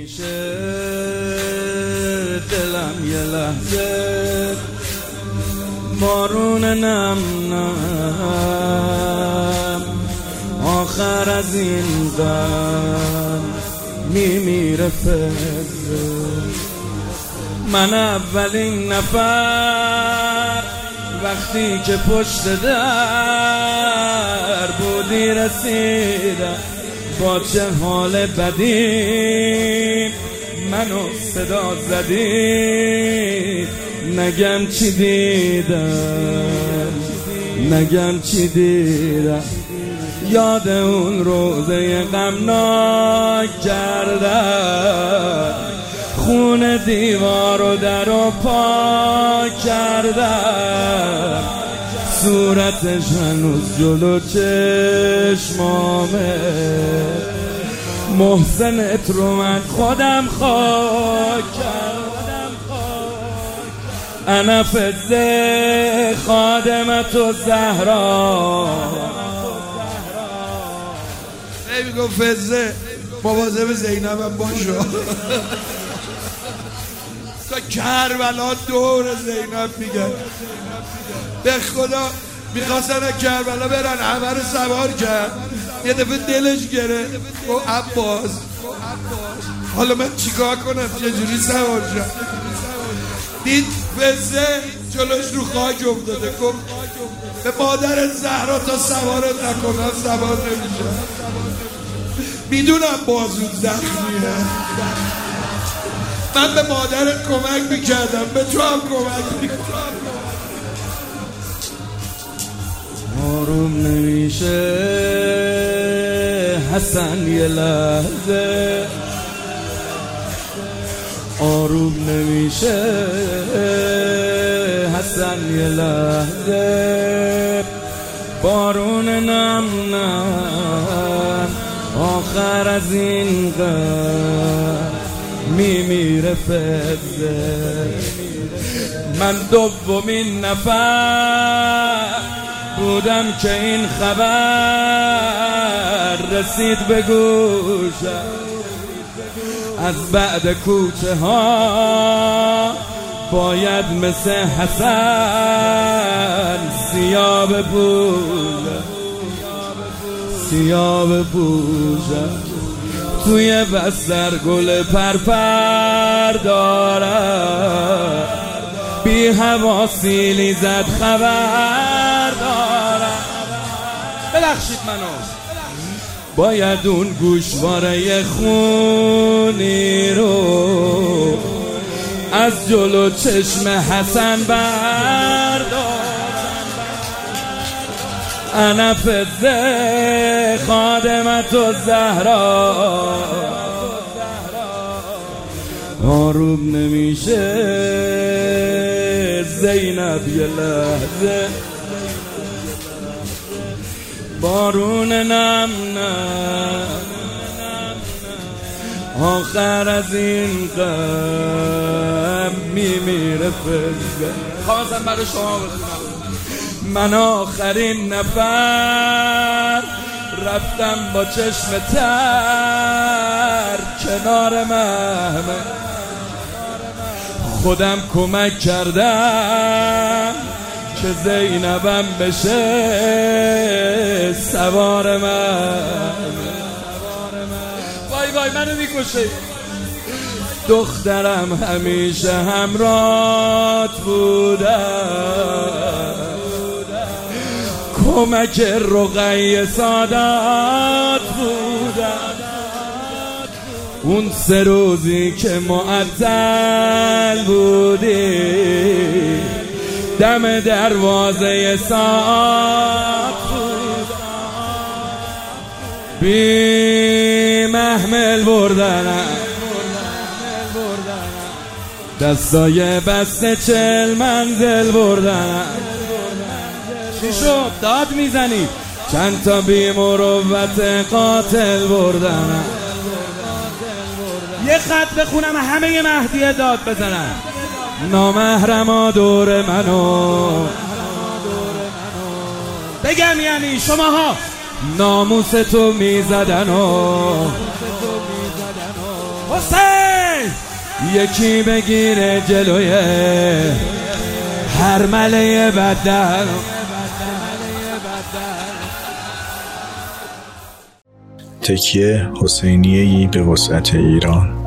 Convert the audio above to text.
نمیشه دلم یه لحظه بارون نم نم آخر از این غم میمیره فزه. من اولین نفر وقتی که پشت در بودی رسیدم با چه حال بدی منو صدا زدی نگم چی دیدم نگم چی دیدم یاد اون روزه غمناک کردم خون دیوار و در و پاک کردم صورتش هنوز جلو چشمامه محسنت رو من خودم خاک کردم انا فزه خادمت و زهرا میگم فزه مواظب زینبم باشو تا کربلا دور زینب میگن به خدا میخواستن کربلا برن همه رو سوار کرد یه دفعه دلش گره و عباس حالا من چیکار کنم چجوری سوار شد دید فزه جلوش رو خاک افتاده گفت به مادر زهرا تا سوارت نکنم سوار نمیشه میدونم بازود زخمیه من به مادرت کمک میکردم به تو هم کمک میکنم آروم نمیشه حسن یه لحظه آروم نمیشه حسن یه لحظه بارون نم نم آخر از این غم میمیره فزه. من دومین نفر بودم که این خبر رسید به گوشم از بعد کوچه ها باید مثل حسن سیاه بپوشم توی بستر گل پرپر دارم بی حواسیلی زد خبر دارم ببخشید منو باید اون گوشواره خونی رو از جلو چشم حسن بردارم انا فزه خادمت و زهرا آروم نمیشه زینب یه لحظه بارون نم نم آخر از این غم میمیره فزه. خواستم برای شما بخونم من آخرین نفر رفتم با چشم تر کنار محمد خودم کمک کردم که زینبم بشه سوار من وای وای منو میکشه دخترم همیشه همراهت بودم کمک رقیه سادات بودم اون 3 روزی که معطل بودی دم دروازه ساعت بودم بی محمل بردنم دستای بسته 40 منزل بردنم چی شد؟ داد میزنی؟ چند تا بی مروت قاتل بردنم یه خط بخونم همه مهدیه داد بزنم نامحرما دور منو بگم یعنی شماها ناموس تو میزدن و حسین یکی بگیره جلوی هر مله بدن. تکیه حسینیه‌ای به وسعت ایران.